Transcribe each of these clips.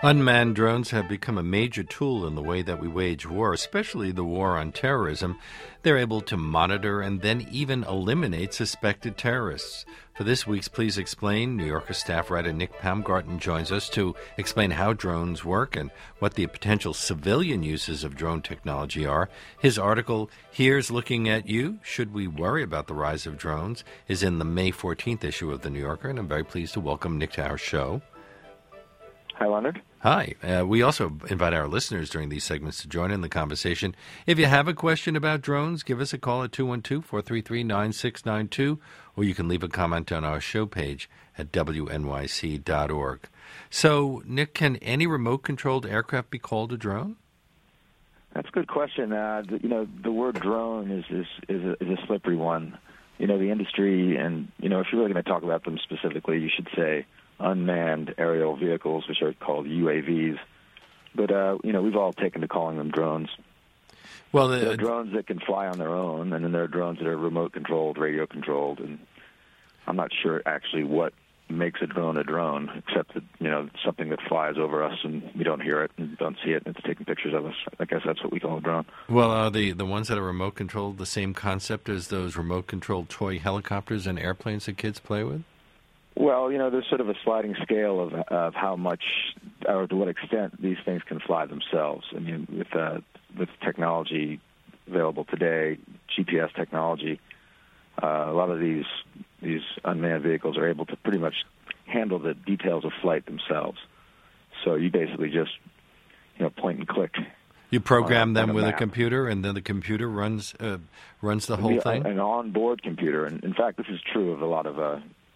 Unmanned drones have become a major tool in the way that we wage war, especially the war on terrorism. They're able to monitor and then even eliminate suspected terrorists. For this week's Please Explain, New Yorker staff writer Nick Paumgarten joins us to explain how drones work and what the potential civilian uses of drone technology are. His article, Here's Looking at You, Should We Worry About the Rise of Drones?, is in the May 14th issue of The New Yorker, and I'm very pleased to welcome Nick to our show. Hi, Leonard. Hi. We also invite our listeners during these segments to join in the conversation. If you have a question about drones, give us a call at 212-433-9692, or you can leave a comment on our show page at wnyc.org. So, Nick, can any remote-controlled aircraft be called a drone? That's a good question. The word drone is a slippery one. The industry, and, if you're really going to talk about them specifically, you should say unmanned aerial vehicles, which are called UAVs. But, we've all taken to calling them drones. Well, there are drones that can fly on their own, and then there are drones that are remote-controlled, radio-controlled, and I'm not sure actually what makes a drone, except that, something that flies over us and we don't hear it and don't see it and it's taking pictures of us. I guess that's what we call a drone. Well, are the ones that are remote-controlled the same concept as those remote-controlled toy helicopters and airplanes that kids play with? Well, there's sort of a sliding scale of how much or to what extent these things can fly themselves. I mean, with technology available today, GPS technology, a lot of these unmanned vehicles are able to pretty much handle the details of flight themselves. So you basically just, point and click. You program them with a computer, and then the computer runs the whole thing? An onboard computer. And in fact, this is true of a lot of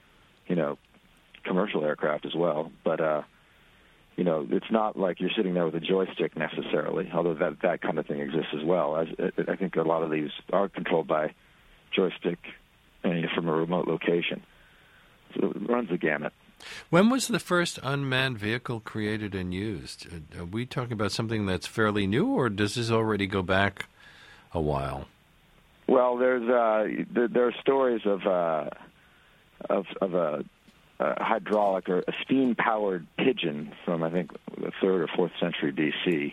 commercial aircraft as well. But, it's not like you're sitting there with a joystick necessarily, although that kind of thing exists as well. I think a lot of these are controlled by joystick from a remote location. So it runs the gamut. When was the first unmanned vehicle created and used? Are we talking about something that's fairly new, or does this already go back a while? Well, there are stories of a hydraulic or a steam-powered pigeon from, I think, the 3rd or 4th century B.C.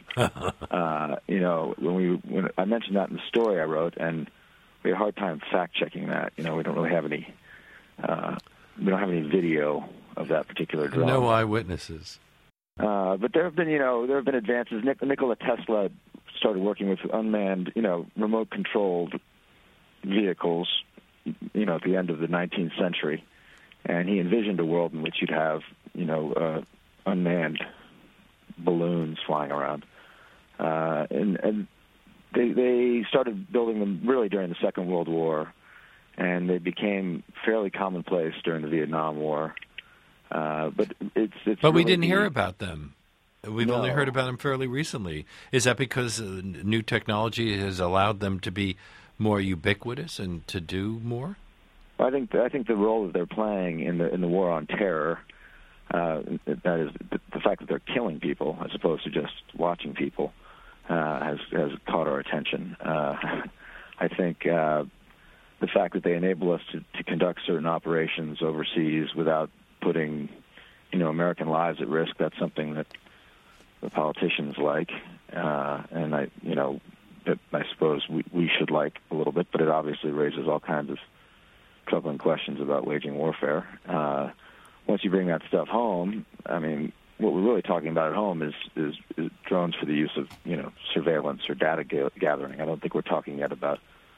When I mentioned that in the story I wrote, and we had a hard time fact-checking that. We don't really have any. We don't have any video of that particular drone. No eyewitnesses. But there have been advances. Nikola Tesla started working with unmanned, remote-controlled vehicles, at the end of the 19th century. And he envisioned a world in which you'd have, unmanned balloons flying around. And they started building them really during the Second World War, and they became fairly commonplace during the Vietnam War. But we didn't hear about them. We've only heard about them fairly recently. Is that because new technology has allowed them to be more ubiquitous and to do more? I think the role that they're playing in the war on terror, that is the fact that they're killing people as opposed to just watching people, has caught our attention. I think the fact that they enable us to conduct certain operations overseas without putting, American lives at risk, that's something that the politicians like, and I suppose we should like a little bit, but it obviously raises all kinds of troubling questions about waging warfare. Once you bring that stuff home, I mean, what we're really talking about at home is drones for the use of, surveillance or data gathering. I don't think we're talking about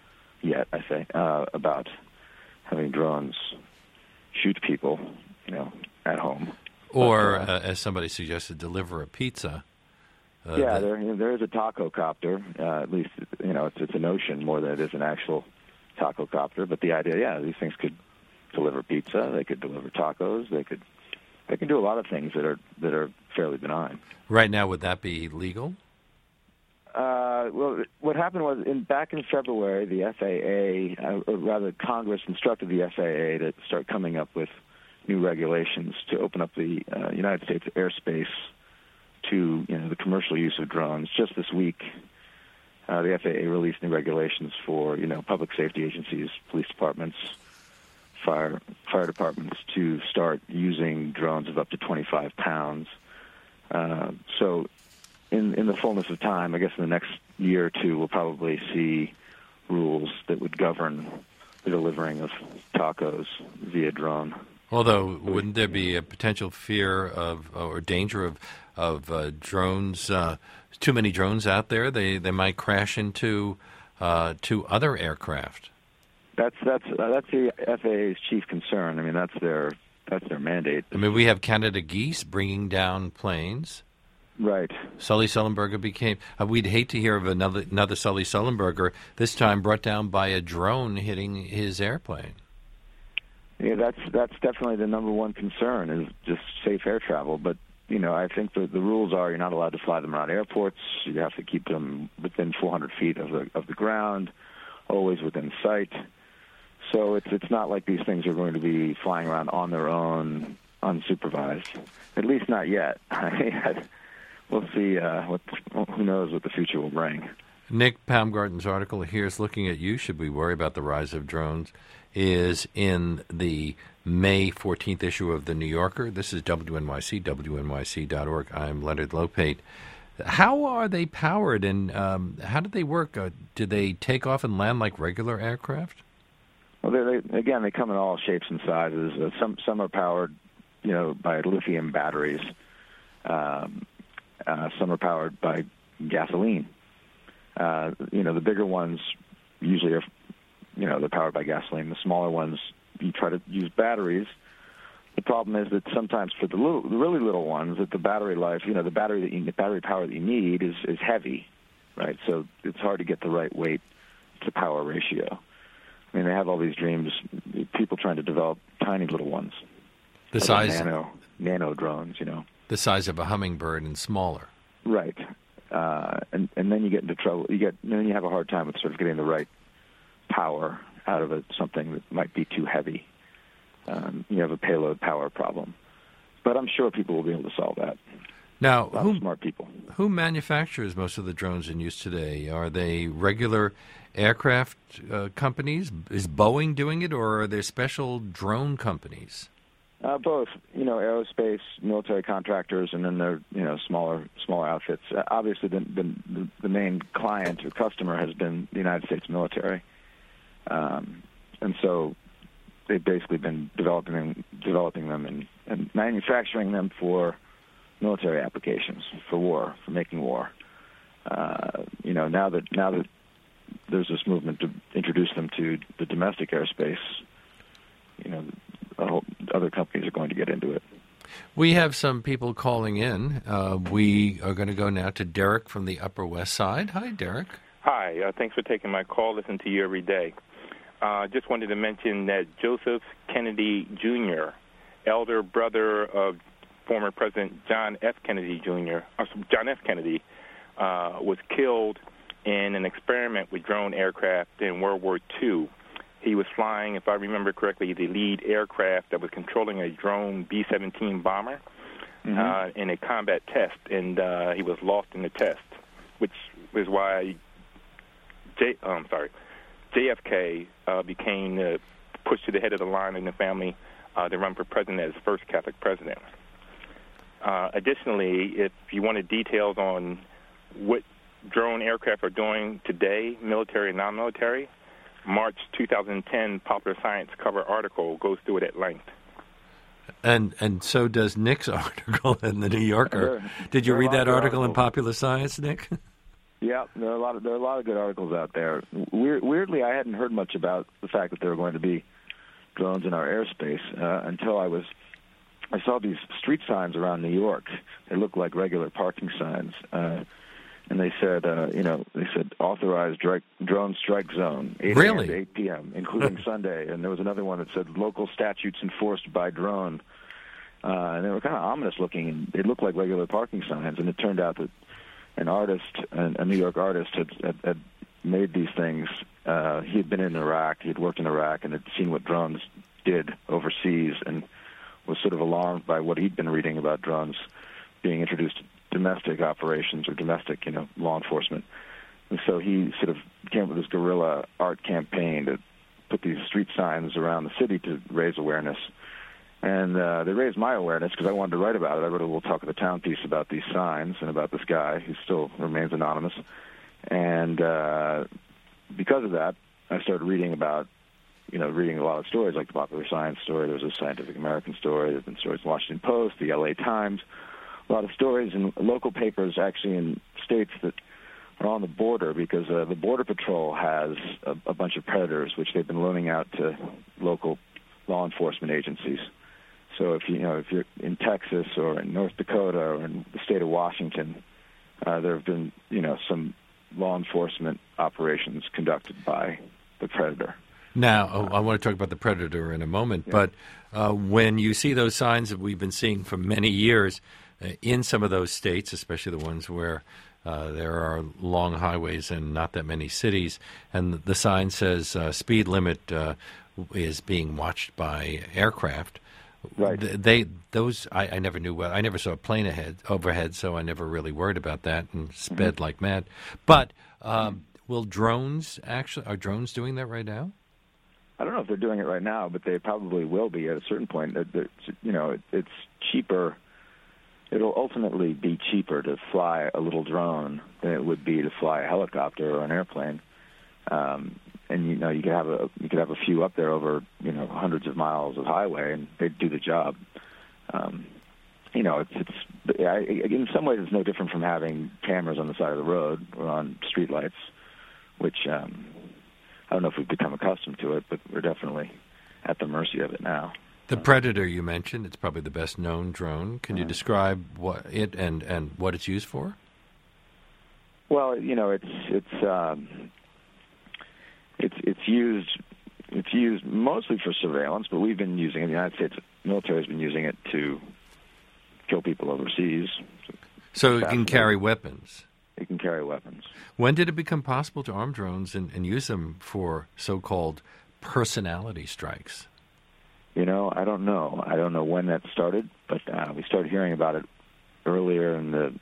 having drones shoot people, at home. Or, as somebody suggested, deliver a pizza. There is a taco copter. At least, it's a notion more than it is an actual taco copter. But the idea, these things could deliver pizza. They could deliver tacos. They can do a lot of things that are fairly benign. Right now, would that be legal? Well, what happened was back in February, the FAA, or rather Congress, instructed the FAA to start coming up with new regulations to open up the United States airspace to the commercial use of drones. Just this week, the FAA released new regulations for public safety agencies, police departments, fire departments to start using drones of up to 25 pounds So in the fullness of time, I guess in the next year or two, we'll probably see rules that would govern the delivering of tacos via drone. Although, wouldn't there be a potential fear of or danger of drones? Too many drones out there, they might crash into other aircraft. That's the FAA's chief concern. I mean, that's their mandate. I mean, we have Canada Geese bringing down planes. Right. Sully Sullenberger became. We'd hate to hear of another Sully Sullenberger, this time brought down by a drone hitting his airplane. Yeah, that's definitely the number one concern, is just safe air travel. But I think the rules are you're not allowed to fly them around airports. You have to keep them within 400 feet of the ground, always within sight. So it's not like these things are going to be flying around on their own, unsupervised. At least not yet. We'll see. Who knows what the future will bring. Nick Paumgarten's article, Here's Looking at You, Should We Worry About the Rise of Drones, is in the May 14th issue of The New Yorker. This is WNYC, WNYC.org. I'm Leonard Lopate. How are they powered, and how do they work? Do they take off and land like regular aircraft? Well, they come in all shapes and sizes. Some are powered, by lithium batteries. Some are powered by gasoline. The bigger ones usually are, they're powered by gasoline. The smaller ones, you try to use batteries. The problem is that sometimes for the really little ones, that the battery life, the battery power that you need is heavy, right? So it's hard to get the right weight to power ratio. I mean, they have all these dreams, people trying to develop tiny little ones. The size nano drones, The size of a hummingbird and smaller. Right. And then you get into trouble. Then you have a hard time with sort of getting the right power out of something that might be too heavy. You have a payload power problem. But I'm sure people will be able to solve that. Now, smart people. Who manufactures most of the drones in use today? Are they regular aircraft companies? Is Boeing doing it, or are there special drone companies? Both, aerospace, military contractors, and then there, smaller outfits. Obviously, the main client or customer has been the United States military, and so they've basically been developing them and manufacturing them for military applications, for war, for making war. Now that there's this movement to introduce them to the domestic airspace, other companies are going to get into it. We have some people calling in. We are going to go now to Derek from the Upper West Side. Hi, Derek. Hi. Thanks for taking my call. Listen to you every day. Just wanted to mention that Joseph Kennedy Jr., elder brother of former President John F. Kennedy, was killed in an experiment with drone aircraft in World War II. He was flying, if I remember correctly, the lead aircraft that was controlling a drone B-17 bomber in a combat test, and he was lost in the test, which is why JFK became pushed to the head of the line in the family to run for president as first Catholic president. Additionally, if you wanted details on what drone aircraft are doing today, military and non-military, March 2010 Popular Science cover article goes through it at length. And so does Nick's article in the New Yorker. Did you read that article in Popular Science, Nick? Yeah, there are a lot of good articles out there. Weirdly, I hadn't heard much about the fact that there were going to be drones in our airspace until I saw these street signs around New York. They looked like regular parking signs. And they said, authorized drone strike zone, 8 a.m. to 8 p.m., including Sunday. And there was another one that said local statutes enforced by drone. And they were kind of ominous looking, and they looked like regular parking signs. And it turned out that an artist, a New York artist, had made these things. He had been in Iraq, he had worked in Iraq, and had seen what drones did overseas, and was sort of alarmed by what he'd been reading about drones being introduced to domestic operations or domestic, law enforcement. And so he sort of came up with this guerrilla art campaign to put these street signs around the city to raise awareness. And they raised my awareness because I wanted to write about it. I wrote a little Talk of the Town piece about these signs and about this guy who still remains anonymous. And because of that, I started reading about, reading a lot of stories, like the Popular Science story. There was a Scientific American story. There's been stories in the Washington Post, the L.A. Times, a lot of stories in local papers, actually in states that are on the border, because the Border Patrol has a bunch of predators, which they've been loaning out to local law enforcement agencies. So if you're in Texas or in North Dakota or in the state of Washington, there have been some law enforcement operations conducted by the predator. Now, I want to talk about the predator in a moment, but when you see those signs that we've been seeing for many years in some of those states, especially the ones where there are long highways and not that many cities, and the sign says speed limit is being watched by aircraft. Right. I never knew. I never saw a plane overhead, so I never really worried about that and sped like mad. But are drones doing that right now? I don't know if they're doing it right now, but they probably will be at a certain point. It's cheaper. It'll ultimately be cheaper to fly a little drone than it would be to fly a helicopter or an airplane. And you could have a few up there over hundreds of miles of highway, and they'd do the job. In some ways it's no different from having cameras on the side of the road or on streetlights, which I don't know if we've become accustomed to it, but we're definitely at the mercy of it now. The Predator you mentioned, it's probably the best known drone. Can you describe what it and what it's used for? Well, it's used mostly for surveillance, but we've been using it. The United States military has been using it to kill people overseas. So it can carry weapons. It can carry weapons. When did it become possible to arm drones and use them for so-called personality strikes? I don't know. I don't know when that started, but we started hearing about it earlier in the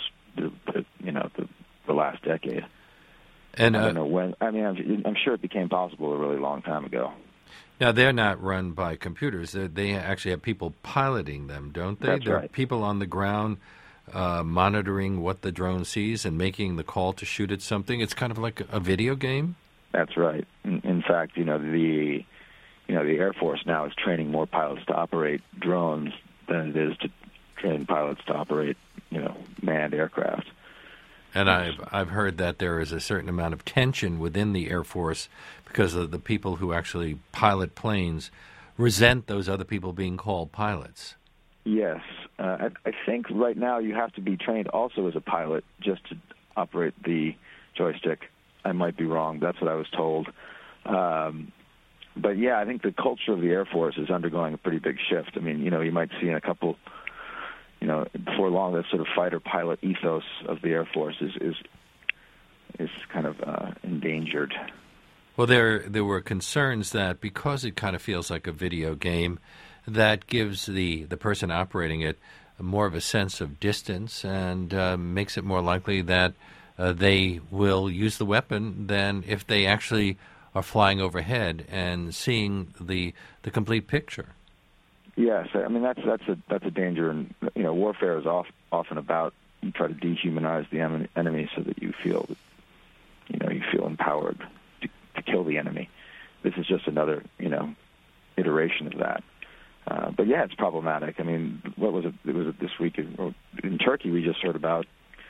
last decade. And I don't know when. I mean, I'm sure it became possible a really long time ago. Now, they're not run by computers. They actually have people piloting them, don't they? That's there right. Are people on the ground monitoring what the drone sees and making the call to shoot at something. It's kind of like a video game. That's right. In fact, the Air Force now is training more pilots to operate drones than it is to train pilots to operate, manned aircraft. And I've heard that there is a certain amount of tension within the Air Force because of the people who actually pilot planes resent those other people being called pilots. Yes. I think right now you have to be trained also as a pilot just to operate the joystick. I might be wrong. That's what I was told. But, yeah, I think the culture of the Air Force is undergoing a pretty big shift. I mean, you might see in a couple, before long, that sort of fighter-pilot ethos of the Air Force is kind of endangered. Well, there were concerns that because it kind of feels like a video game, that gives the person operating it more of a sense of distance and makes it more likely that they will use the weapon than if they actually are flying overhead and seeing the complete picture. Yes, I mean that's a danger, and warfare is often about you try to dehumanize the enemy so that you feel empowered to kill the enemy. This is just another iteration of that. But yeah, it's problematic. I mean, what was it? It was this week in Turkey. We just heard about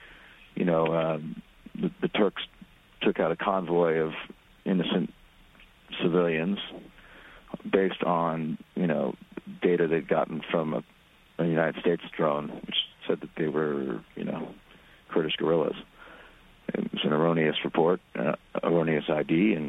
the Turks took out a convoy of innocent civilians based on data they'd gotten from a United States drone, which said that they were Kurdish guerrillas. It was an erroneous report, erroneous ID, and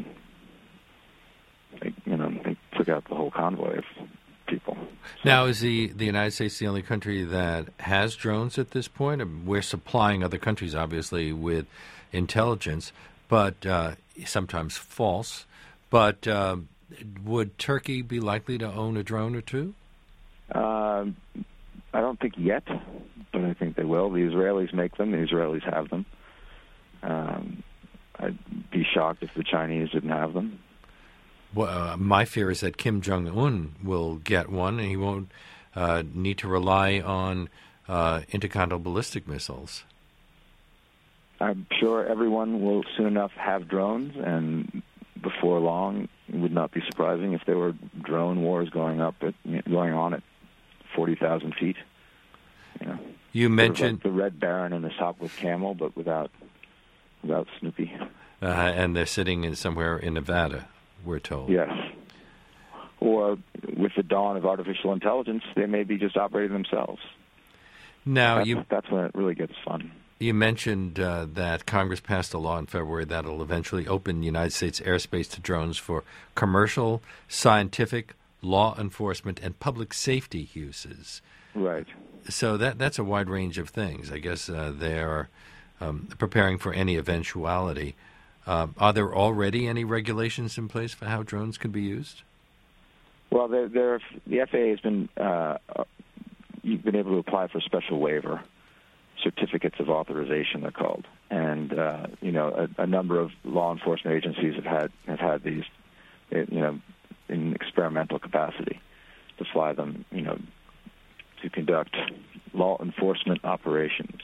they took out the whole convoy of people. Now, is the United States the only country that has drones at this point? We're supplying other countries, obviously, with intelligence, but sometimes false. But would Turkey be likely to own a drone or two? I don't think yet, but I think they will. The Israelis make them. The Israelis have them. I'd be shocked if the Chinese didn't have them. Well, my fear is that Kim Jong-un will get one, and he won't need to rely on intercontinental ballistic missiles. I'm sure everyone will soon enough have drones, and before long, it would not be surprising if there were drone wars going on at 40,000 feet. You know, you mentioned like the Red Baron and the Sopwith Camel, but without Snoopy. And they're sitting somewhere in Nevada, we're told. Yes. Or with the dawn of artificial intelligence, they may be just operating themselves. Now that's when it really gets fun. You mentioned that Congress passed a law in February that will eventually open United States airspace to drones for commercial, scientific, law enforcement, and public safety uses. Right. So that's a wide range of things. I guess they are preparing for any eventuality. Are there already any regulations in place for how drones can be used? Well, the FAA has been you've been able to apply for a special waiver. Certificates of authorization, they're called, and a number of law enforcement agencies have had these, in experimental capacity, to fly them, to conduct law enforcement operations,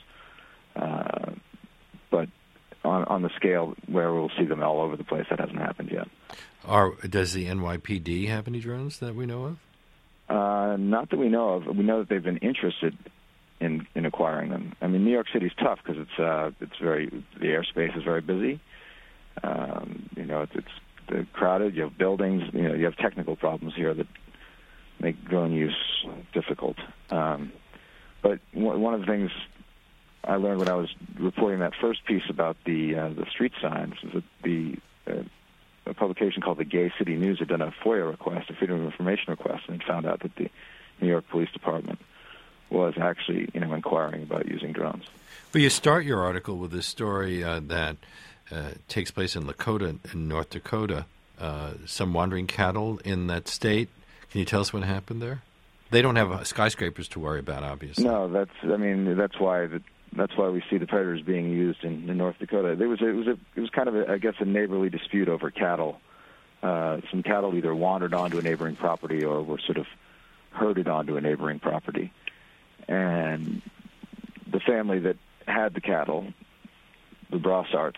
but on the scale where we'll see them all over the place, that hasn't happened yet. Does the NYPD have any drones that we know of? Not that we know of. We know that they've been interested in acquiring them. I mean, New York City's tough because the airspace is very busy. It's crowded. You have buildings. You have technical problems here that make drone use difficult. But one of the things I learned when I was reporting that first piece about the street signs is that a publication called the Gay City News had done a FOIA request, a Freedom of Information request, and found out that the New York Police Department was actually, inquiring about using drones. Well, you start your article with this story that takes place in Lakota, in North Dakota. Some wandering cattle in that state. Can you tell us what happened there? They don't have skyscrapers to worry about, obviously. No, that's why we see the predators being used in North Dakota. It was kind of a neighborly dispute over cattle. Some cattle either wandered onto a neighboring property or were sort of herded onto a neighboring property. And the family that had the cattle, the Brossarts,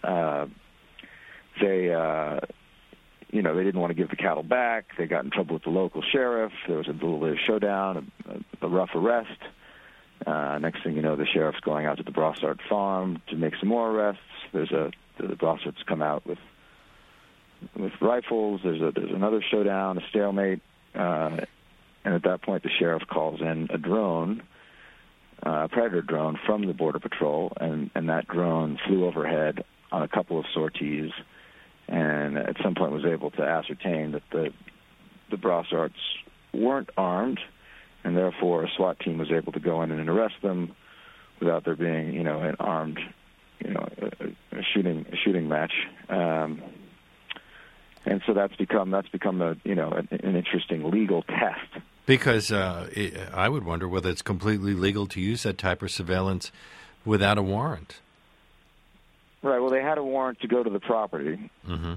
they didn't want to give the cattle back. They got in trouble with the local sheriff. There was a little bit of showdown, a rough arrest. Next thing you know, the sheriff's going out to the Brossart farm to make some more arrests. The Brossarts come out with rifles. There's another showdown, a stalemate. And at that point, the sheriff calls in a drone, a Predator drone from the Border Patrol, and that drone flew overhead on a couple of sorties, and at some point was able to ascertain that the Brossarts weren't armed, and therefore a SWAT team was able to go in and arrest them without there being, an armed, a shooting match. And so that's become an interesting legal test. Because I would wonder whether it's completely legal to use that type of surveillance without a warrant. Right. Well, they had a warrant to go to the property. Mm-hmm.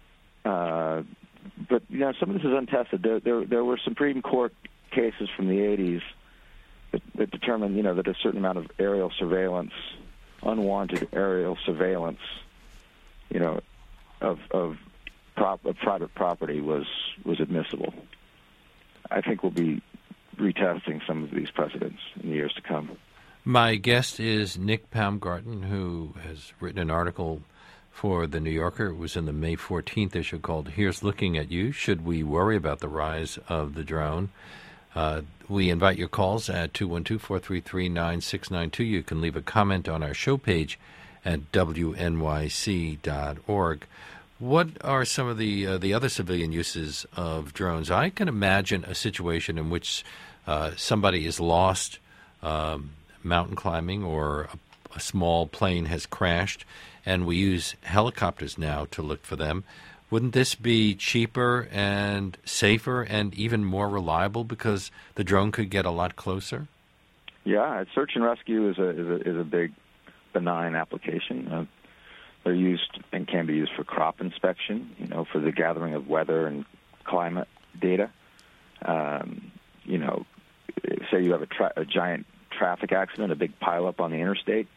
But some of this is untested. There were Supreme Court cases from the 80s that determined, that a certain amount of aerial surveillance, unwanted aerial surveillance, of private property was admissible. I think we'll be retesting some of these precedents in the years to come. My guest is Nick Baumgarten, who has written an article for The New Yorker. It was in the May 14th issue called Here's Looking at You, Should We Worry About the Rise of the Drone? We invite your calls at 212-433-9692. You can leave a comment on our show page at wnyc.org. What are some of the other civilian uses of drones? I can imagine a situation in which somebody is lost mountain climbing, or a small plane has crashed, and we use helicopters now to look for them. Wouldn't this be cheaper and safer and even more reliable because the drone could get a lot closer? Yeah, search and rescue is a big benign application. They're used and can be used for crop inspection, for the gathering of weather and climate data. Say you have a giant traffic accident, a big pileup on the interstate.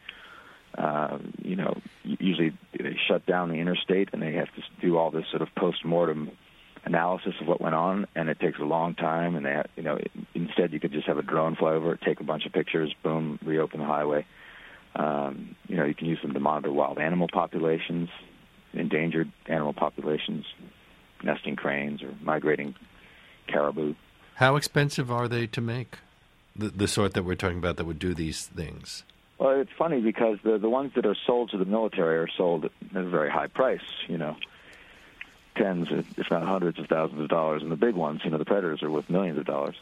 Usually they shut down the interstate and they have to do all this sort of post-mortem analysis of what went on, and it takes a long time. And instead you could just have a drone fly over it, take a bunch of pictures, boom, reopen the highway. You can use them to monitor wild animal populations, endangered animal populations, nesting cranes or migrating caribou. How expensive are they to make? The sort that we're talking about that would do these things? Well, it's funny because the ones that are sold to the military are sold at a very high price, tens, if not hundreds of thousands of dollars. And the big ones, the Predators, are worth millions of dollars.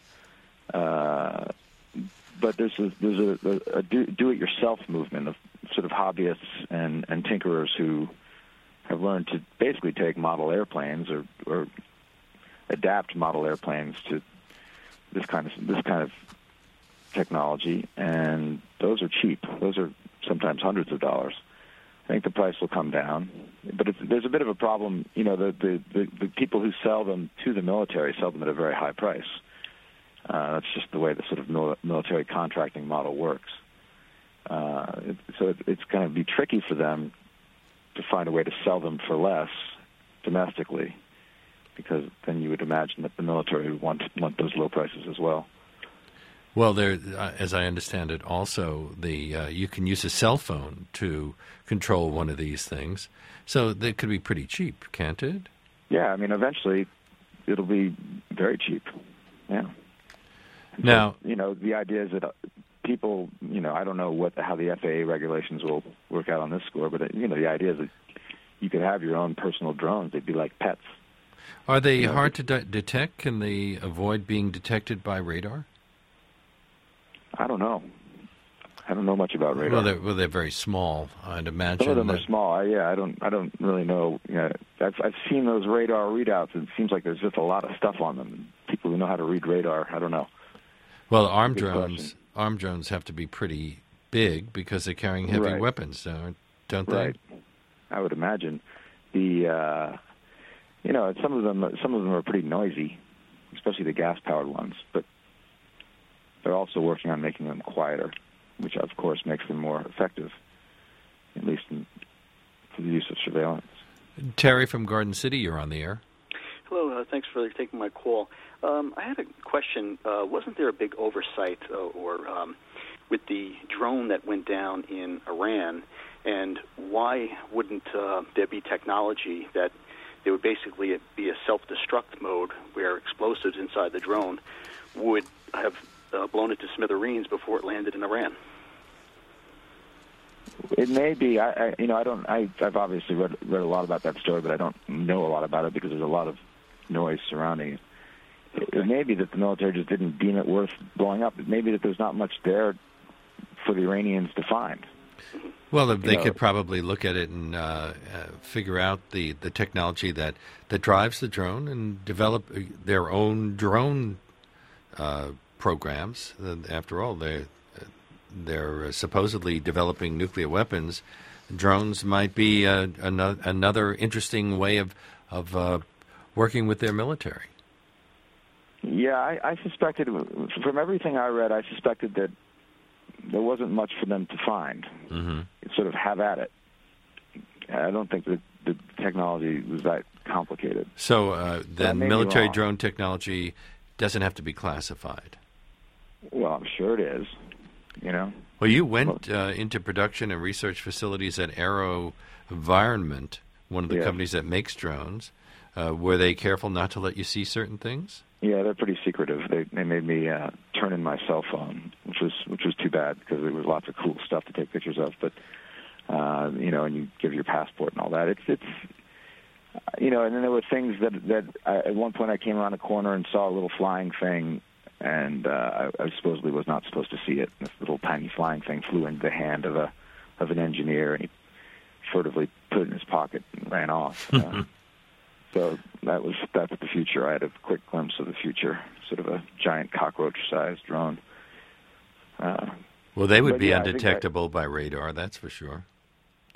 But there's a do-it-yourself movement of sort of hobbyists and tinkerers who have learned to basically take model airplanes or adapt model airplanes to this kind of technology, and those are cheap. Those are sometimes hundreds of dollars. I think the price will come down, but there's a bit of a problem. The people who sell them to the military sell them at a very high price. That's just the way the sort of military contracting model works. So it's going to be tricky for them to find a way to sell them for less domestically, because then you would imagine that the military would want those low prices as well. Well, there, as I understand it, also you can use a cell phone to control one of these things, so they could be pretty cheap, can't it? Yeah, eventually it'll be very cheap. Yeah. Now, the idea is that people, I don't know how the FAA regulations will work out on this score, but the idea is that you could have your own personal drones. They'd be like pets. Are they hard to detect? Can they avoid being detected by radar? I don't know. I don't know much about radar. Well, they're very small. I'd imagine. Some of them are small. I don't really know. I've seen those radar readouts, and it seems like there's just a lot of stuff on them. People who know how to read radar, I don't know. Well, armed drones have to be pretty big because they're carrying heavy weapons, don't they? Right. I would imagine. Some of them are pretty noisy, especially the gas-powered ones, but they're also working on making them quieter, which of course makes them more effective, at least for the use of surveillance. Terry from Garden City, you're on the air. Hello, thanks for taking my call. I had a question. Wasn't there a big oversight with the drone that went down in Iran, and why wouldn't there be technology that there would basically be a self-destruct mode where explosives inside the drone would have blown it to smithereens before it landed in Iran? It may be. I've obviously read a lot about that story, but I don't know a lot about it because there's a lot of noise surrounding it. Okay. It may be that the military just didn't deem it worth blowing up. It may be that there's not much there for the Iranians to find. Well, they could probably look at it and figure out the technology that drives the drone and develop their own drone programs. After all, they're supposedly developing nuclear weapons. Drones might be another interesting way of working with their military. Yeah, I suspected, from everything I read, I suspected that there wasn't much for them to find. Mm-hmm. It's sort of have at it. I don't think that the technology was that complicated. So the military drone technology doesn't have to be classified. Well, I'm sure it is. Well, you went into production and research facilities at AeroVironment, one of the companies that makes drones. Were they careful not to let you see certain things? Yeah, they're pretty secretive. They made me turn in my cell phone, which was too bad because there was lots of cool stuff to take pictures of. But and you give your passport and all that. It's and then there were things that at one point I came around a corner and saw a little flying thing, and I supposedly was not supposed to see it. This little tiny flying thing flew into the hand of an engineer, and he furtively put it in his pocket and ran off. So that's the future. I had a quick glimpse of the future, sort of a giant cockroach-sized drone. Well, they would be undetectable by radar, that's for sure.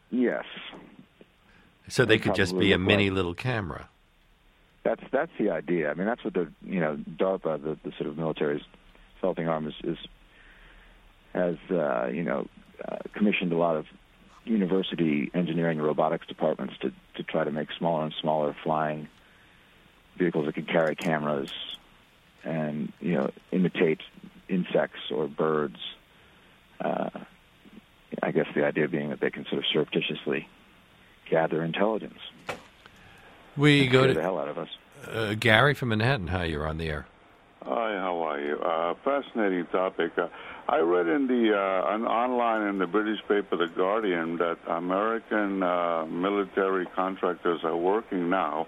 Yes. So they could just be a mini like, little camera. That's the idea. I mean, that's what the DARPA, the sort of military's developing arm has commissioned a lot of university engineering and robotics departments to try to make smaller and smaller flying vehicles that can carry cameras and imitate insects or birds. I guess the idea being that they can sort of surreptitiously gather intelligence. We go to the hell out of us. Gary from Manhattan. Hi, you're on the air. Hi, how are you? Fascinating topic. I read online in the British paper The Guardian that American military contractors are working now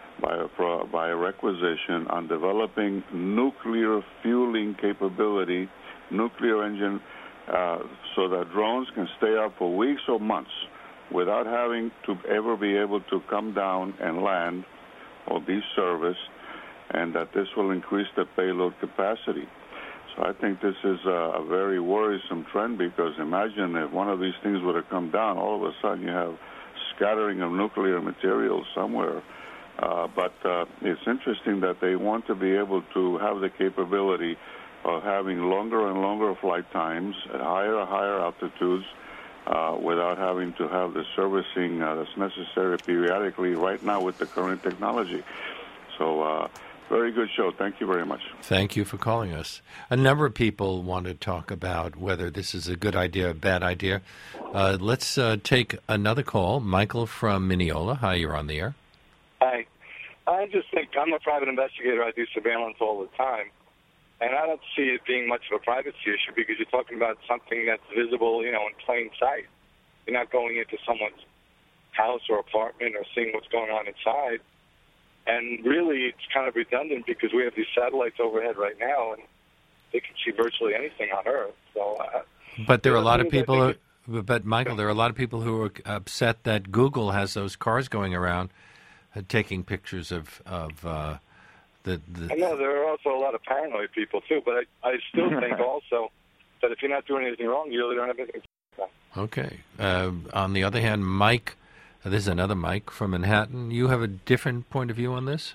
by requisition on developing nuclear fueling capability, nuclear engine, so that drones can stay up for weeks or months without having to ever be able to come down and land or be serviced, and that this will increase the payload capacity. So I think this is a very worrisome trend, because imagine if one of these things were to come down, all of a sudden you have scattering of nuclear materials somewhere. But it's interesting that they want to be able to have the capability of having longer and longer flight times at higher and higher altitudes without having to have the servicing that's necessary periodically right now with the current technology. So very good show. Thank you very much. Thank you for calling us. A number of people want to talk about whether this is a good idea or a bad idea. Let's take another call. Michael from Mineola. Hi, you're on the air. Hi. I just think I'm a private investigator. I do surveillance all the time. And I don't see it being much of a privacy issue, because you're talking about something that's visible, in plain sight. You're not going into someone's house or apartment or seeing what's going on inside. And really, it's kind of redundant, because we have these satellites overhead right now, and they can see virtually anything on Earth. So, but there are a lot of people. But Michael, there are a lot of people who are upset that Google has those cars going around, taking pictures of the. I know there are also a lot of paranoid people too, but I still think also that if you're not doing anything wrong, you really don't have anything to do. Okay. On the other hand, Mike. This is another Mike from Manhattan. You have a different point of view on this?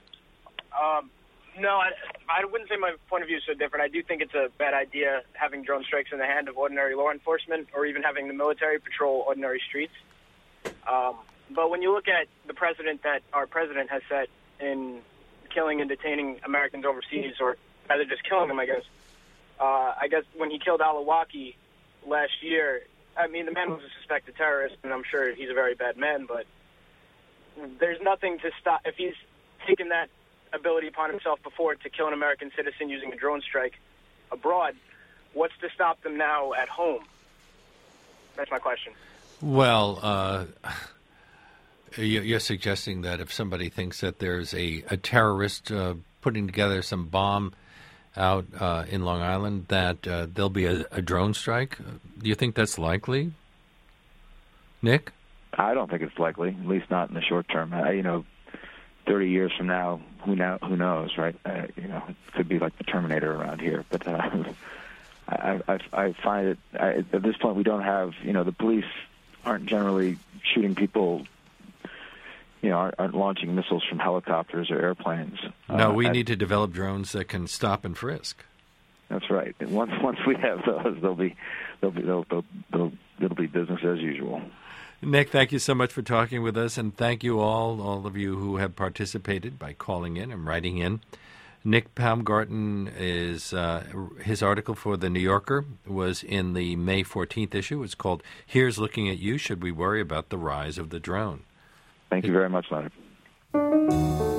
No, I wouldn't say my point of view is so different. I do think it's a bad idea having drone strikes in the hand of ordinary law enforcement, or even having the military patrol ordinary streets. But when you look at the precedent that our president has set in killing and detaining Americans overseas, or rather just killing them, I guess when he killed Al-Awlaki last year, I mean, the man was a suspected terrorist, and I'm sure he's a very bad man, but there's nothing to stop. If he's taken that ability upon himself before to kill an American citizen using a drone strike abroad, what's to stop them now at home? That's my question. Well, you're suggesting that if somebody thinks that there's a terrorist putting together some bomb out in Long Island, that there'll be a drone strike? Do you think that's likely, Nick? I don't think it's likely, at least not in the short term. 30 years from now, who knows, right? It could be like the Terminator around here. But I find it, at this point, we don't have, the police aren't generally shooting people, aren't launching missiles from helicopters or airplanes. No, we need to develop drones that can stop and frisk. That's right. And once we have those, it'll be business as usual. Nick, thank you so much for talking with us, and thank you all of you who have participated by calling in and writing in. Nick Baumgarten is his article for The New Yorker was in the May 14th issue. It's called "Here's Looking at You: Should We Worry About the Rise of the Drone?" Thank you very much, Leonard.